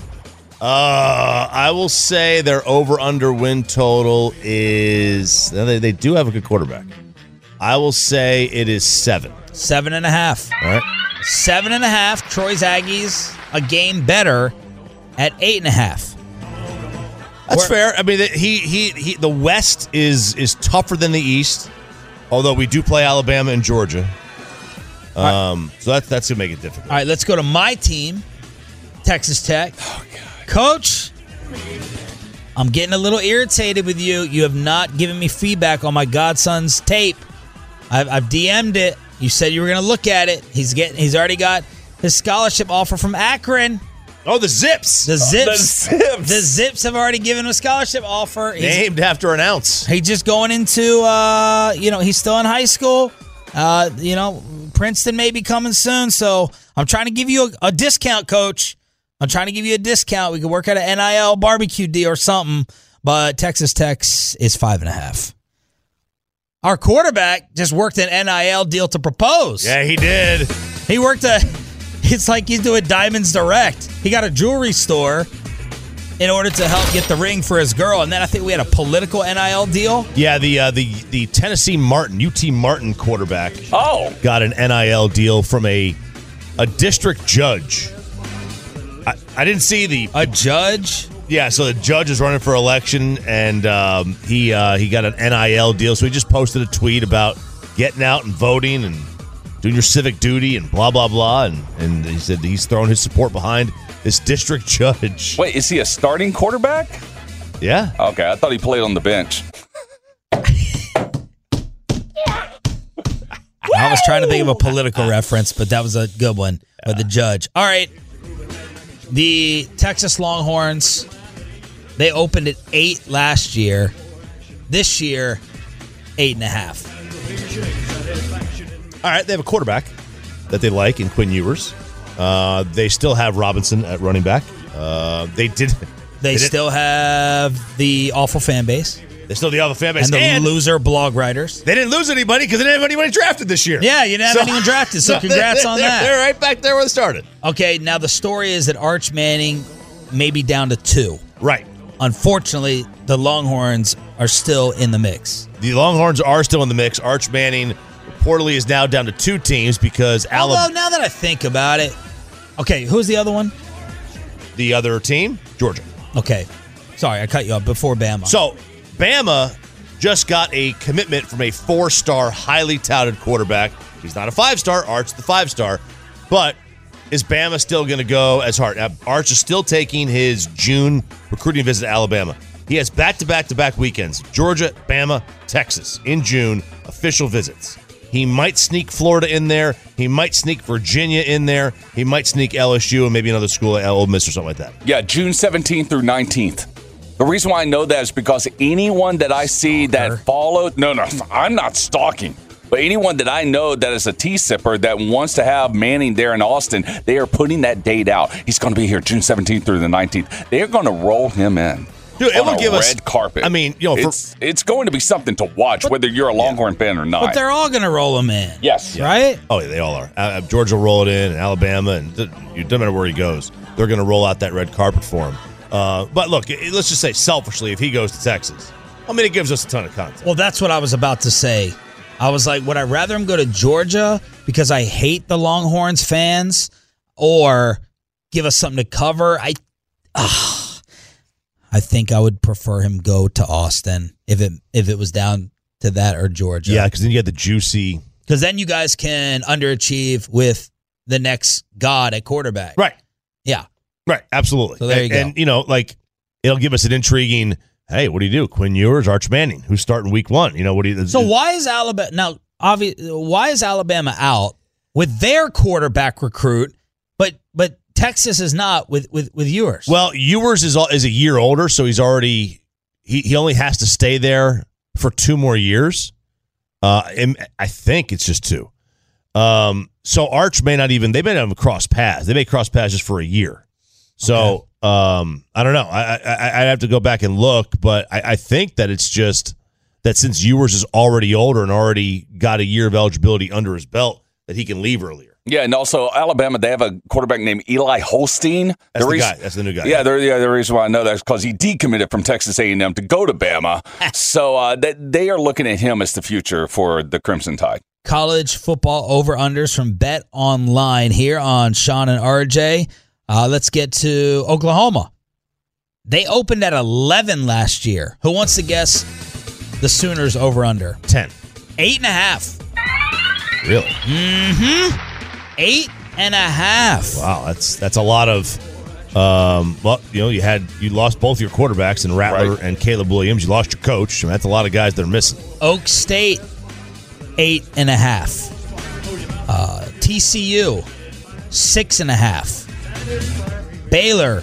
I will say their over-under win total is... They do have a good quarterback. I will say it is 7. 7.5. All right. 7.5. Troy's Aggies, a game better at 8.5. That's fair. I mean, the West is tougher than the East, although we do play Alabama and Georgia. So that's going to make it difficult. All right, let's go to my team, Texas Tech. Oh, God. Coach, I'm getting a little irritated with you. You have not given me feedback on my godson's tape. I've DM'd it. You said you were going to look at it. He's already got his scholarship offer from Akron. Oh, the Zips. The Zips have already given him a scholarship offer. Named after an ounce. He's just going into, he's still in high school. Princeton may be coming soon. So I'm trying to give you a discount, Coach. I'm trying to give you a discount. We could work out an NIL barbecue deal or something. But Texas Tech is 5.5. Our quarterback just worked an NIL deal to propose. Yeah, he did. He worked it's like he's doing Diamonds Direct. He got a jewelry store in order to help get the ring for his girl. And then I think we had a political NIL deal. Yeah, the Tennessee UT Martin quarterback got an NIL deal from a district judge. I didn't see a judge? Yeah, so the judge is running for election, and he got an NIL deal. So he just posted a tweet about getting out and voting and doing your civic duty and blah, blah, blah. And he said he's throwing his support behind this district judge. Wait, is he a starting quarterback? Yeah. Okay, I thought he played on the bench. I was trying to think of a political reference, but that was a good one with the judge. All right. The Texas Longhorns, they opened at 8 last year. This year, 8.5. All right, they have a quarterback that they like in Quinn Ewers. They still have Robinson at running back. They still have the awful fan base. They still have the awful fan base. And the loser blog writers. They didn't lose anybody because they didn't have anybody drafted this year. Yeah, you didn't have anyone drafted, so congrats on that. They're right back there where they started. Okay, now the story is that Arch Manning may be down to 2. Right. Unfortunately, the Longhorns are still in the mix. The Longhorns are still in the mix. Arch Manning reportedly is now down to 2 teams because Although, now that I think about it, okay, who's the other one? The other team? Georgia. Okay. Sorry, I cut you off before Bama. So, Bama just got a commitment from a 4-star, highly touted quarterback. He's not a 5-star. Arch the 5-star. But is Bama still going to go as hard? Arch is still taking his June recruiting visit to Alabama. He has back-to-back-to-back weekends. Georgia, Bama, Texas in June, official visits. He might sneak Florida in there. He might sneak Virginia in there. He might sneak LSU and maybe another school, Ole Miss or something like that. Yeah, June 17th through 19th. The reason why I know that is because anyone that I see that followed, no, I'm not stalking, but anyone that I know that is a T-sipper that wants to have Manning there in Austin, they are putting that date out. He's going to be here June 17th through the 19th. They're going to roll him in. Dude, it will give us red carpet. I mean, it's going to be something to watch, whether you're a Longhorn fan or not. But they're all going to roll him in. Yes. Right? Oh, yeah, they all are. Georgia will roll it in, and Alabama, and it doesn't matter where he goes. They're going to roll out that red carpet for him. But look, let's just say selfishly, if he goes to Texas, I mean, it gives us a ton of content. Well, that's what I was about to say. I was like, would I rather him go to Georgia because I hate the Longhorns fans, or give us something to cover? I think I would prefer him go to Austin if it was down to that, or Georgia. Yeah, because then you have the juicy. Because then you guys can underachieve with the next god at quarterback. Right. Yeah. Right. Absolutely. So there you go. And it'll give us an intriguing. Hey, what do you do? Quinn Ewers, Arch Manning, who's starting week 1? What do you? So why is Alabama now? Why is Alabama out with their quarterback recruit, but Texas is not with Ewers? Well, Ewers is a year older, so he's already he only has to stay there for 2 more years. I think it's just 2. So Arch may not even. They may not have crossed paths. They may cross paths just for a year. So I don't know. I'd have to go back and look, but I think that it's just that since Ewers is already older and already got a year of eligibility under his belt, that he can leave earlier. Yeah, and also Alabama, they have a quarterback named Eli Holstein. That's the guy. That's the new guy. Yeah, the reason why I know that is because he decommitted from Texas A&M to go to Bama. So they are looking at him as the future for the Crimson Tide. College football over-unders from Bet Online here on Sean and RJ. Let's get to Oklahoma. They opened at 11 last year. Who wants to guess the Sooners over-under? 10. 8.5. Really? Mm-hmm. 8.5. Wow, that's a lot of. Well, you lost both your quarterbacks in Rattler and Caleb Williams. You lost your coach. I mean, that's a lot of guys they're missing. Oak State 8.5. TCU 6.5. Baylor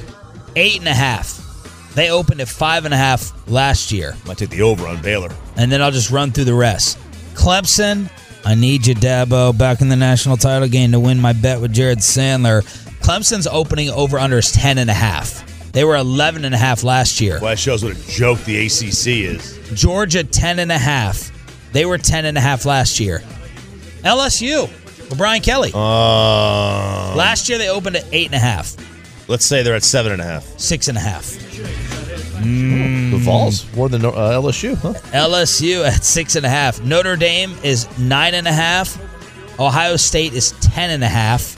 8.5. They opened at 5.5 last year. Might take the over on Baylor. And then I'll just run through the rest. Clemson. I need you, Dabo, back in the national title game to win my bet with Jared Sandler. Clemson's opening over-under is 10.5. They were 11.5 last year. Well, that shows what a joke the ACC is. Georgia, 10.5. They were 10.5 last year. LSU with Brian Kelly. Last year they opened at 8.5. Let's say they're at 7.5. 6.5. The Vols more than LSU, huh? LSU at 6.5. Notre Dame is 9.5. Ohio State is 10.5.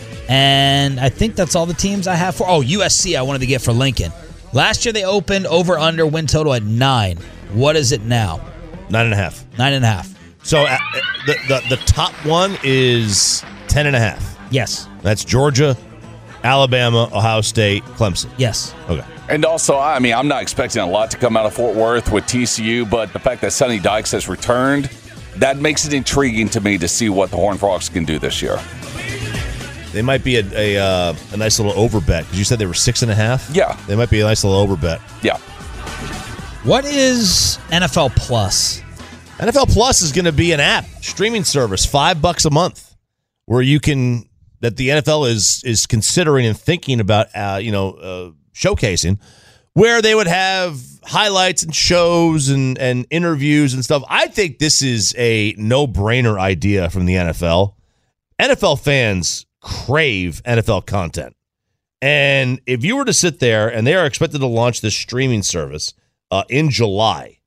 And I think that's all the teams I have for. Oh, USC I wanted to get for Lincoln. Last year they opened over under win total at 9. What is it now? 9.5. 9.5. So the top one is 10.5. Yes. That's Georgia, Alabama, Ohio State, Clemson. Yes. Okay. And also, I mean, I'm not expecting a lot to come out of Fort Worth with TCU, but the fact that Sonny Dykes has returned, that makes it intriguing to me to see what the Horned Frogs can do this year. They might be a nice little over bet because you said they were 6.5. Yeah. They might be a nice little over bet. Yeah. What is NFL Plus? NFL Plus is going to be an app streaming service, $5 a month, where you can that the NFL is considering and thinking about showcasing, where they would have highlights and shows and interviews and stuff. I think this is a no-brainer idea from the NFL. NFL fans crave NFL content. And if you were to sit there, and they are expected to launch this streaming service in July,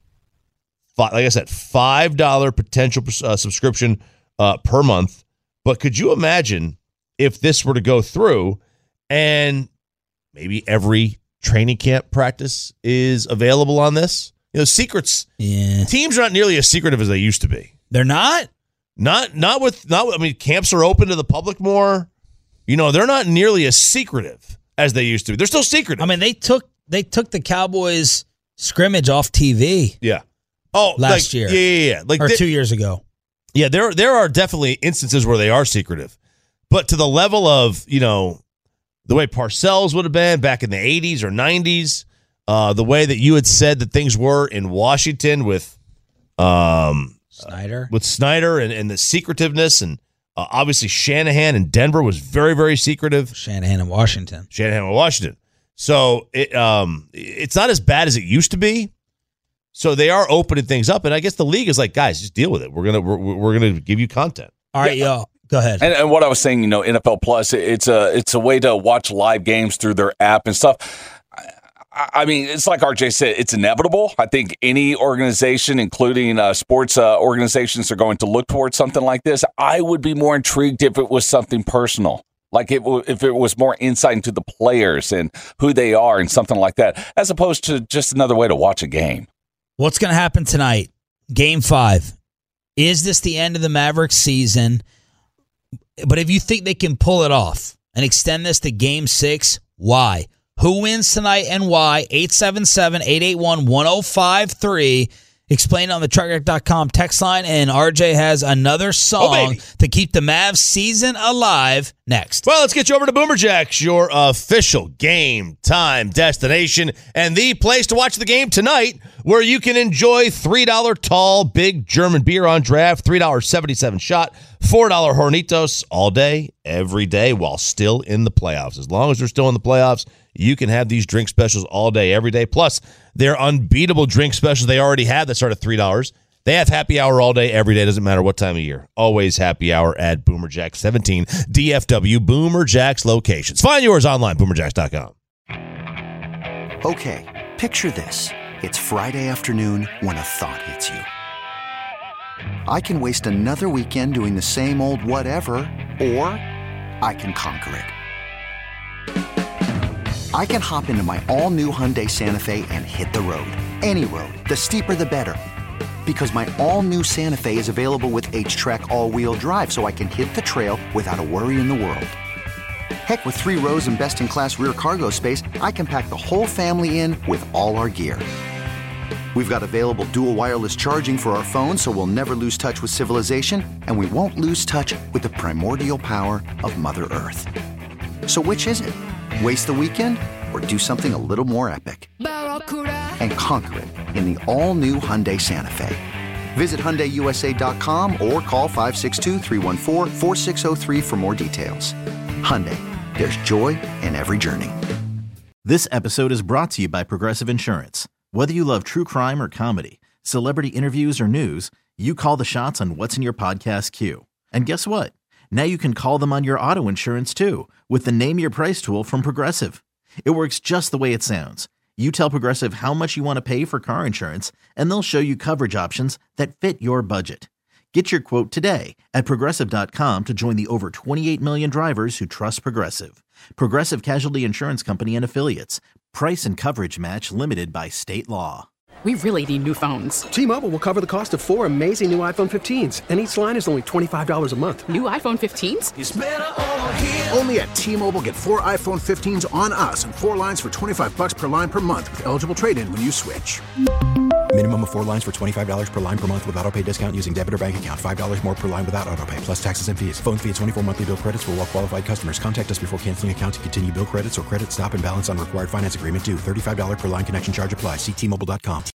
like I said, $5 potential subscription per month. But could you imagine if this were to go through and maybe every training camp practice is available on this? Secrets. Yeah. Teams are not nearly as secretive as they used to be. They're not? Not with camps are open to the public more. They're not nearly as secretive as they used to be. They're still secretive. I mean, they took the Cowboys scrimmage off TV. Yeah. Oh, last year. Yeah. Or 2 years ago. Yeah, there are definitely instances where they are secretive. But to the level of, the way Parcells would have been back in the 80s or 90s, the way that you had said that things were in Washington with Snyder. With Snyder and the secretiveness, and obviously Shanahan in Denver was very, very secretive. Shanahan in Washington. So it's not as bad as it used to be. So they are opening things up, and I guess the league is like, guys, just deal with it. We're gonna give you content. All right, y'all. Go ahead. And what I was saying, NFL Plus, it's a way to watch live games through their app and stuff. I mean, it's like RJ said, it's inevitable. I think any organization, including sports organizations, are going to look towards something like this. I would be more intrigued if it was something personal. Like if it was more insight into the players and who they are and something like that, as opposed to just another way to watch a game. What's going to happen tonight? Game 5. Is this the end of the Mavericks season? But if you think they can pull it off and extend this to Game 6, why? Who wins tonight and why? 877-881-1053. Explain it on the TruckRack.com text line. And RJ has another song to keep the Mavs season alive next. Well, let's get you over to Boomer Jacks, your official game time destination and the place to watch the game tonight, where you can enjoy $3 tall, big German beer on draft, $3.77 shot, $4 Hornitos all day, every day, while still in the playoffs. As long as they're still in the playoffs, you can have these drink specials all day, every day. Plus, their unbeatable drink specials they already had that start at $3. They have happy hour all day, every day. Doesn't matter what time of year. Always happy hour at Boomer Jacks 17 DFW Boomer Jacks locations. Find yours online, boomerjacks.com. Okay, picture this. It's Friday afternoon when a thought hits you. I can waste another weekend doing the same old whatever, or I can conquer it. I can hop into my all-new Hyundai Santa Fe and hit the road. Any road. The steeper, the better. Because my all-new Santa Fe is available with H-Track all-wheel drive, so I can hit the trail without a worry in the world. Heck, with 3 rows and best-in-class rear cargo space, I can pack the whole family in with all our gear. We've got available dual wireless charging for our phones, so we'll never lose touch with civilization, and we won't lose touch with the primordial power of Mother Earth. So which is it? Waste the weekend or do something a little more epic? And conquer it in the all-new Hyundai Santa Fe. Visit HyundaiUSA.com or call 562-314-4603 for more details. Hyundai, there's joy in every journey. This episode is brought to you by Progressive Insurance. Whether you love true crime or comedy, celebrity interviews or news, you call the shots on what's in your podcast queue. And guess what? Now you can call them on your auto insurance too with the Name Your Price tool from Progressive. It works just the way it sounds. You tell Progressive how much you want to pay for car insurance, and they'll show you coverage options that fit your budget. Get your quote today at Progressive.com to join the over 28 million drivers who trust Progressive. Progressive Casualty Insurance Company and Affiliates. Price and coverage match limited by state law. We really need new phones. T-Mobile will cover the cost of 4 amazing new iPhone 15s, and each line is only $25 a month. New iPhone 15s? It's better over here. Only at T-Mobile, get 4 iPhone 15s on us and 4 lines for $25 per line per month with eligible trade-in when you switch. Minimum of 4 lines for $25 per line per month with autopay discount using debit or bank account. $5 more per line without autopay, plus taxes and fees. Phone fee at 24 monthly bill credits for well-qualified customers. Contact us before canceling account to continue bill credits or credit stop and balance on required finance agreement due. $35 per line connection charge applies. See T-Mobile.com.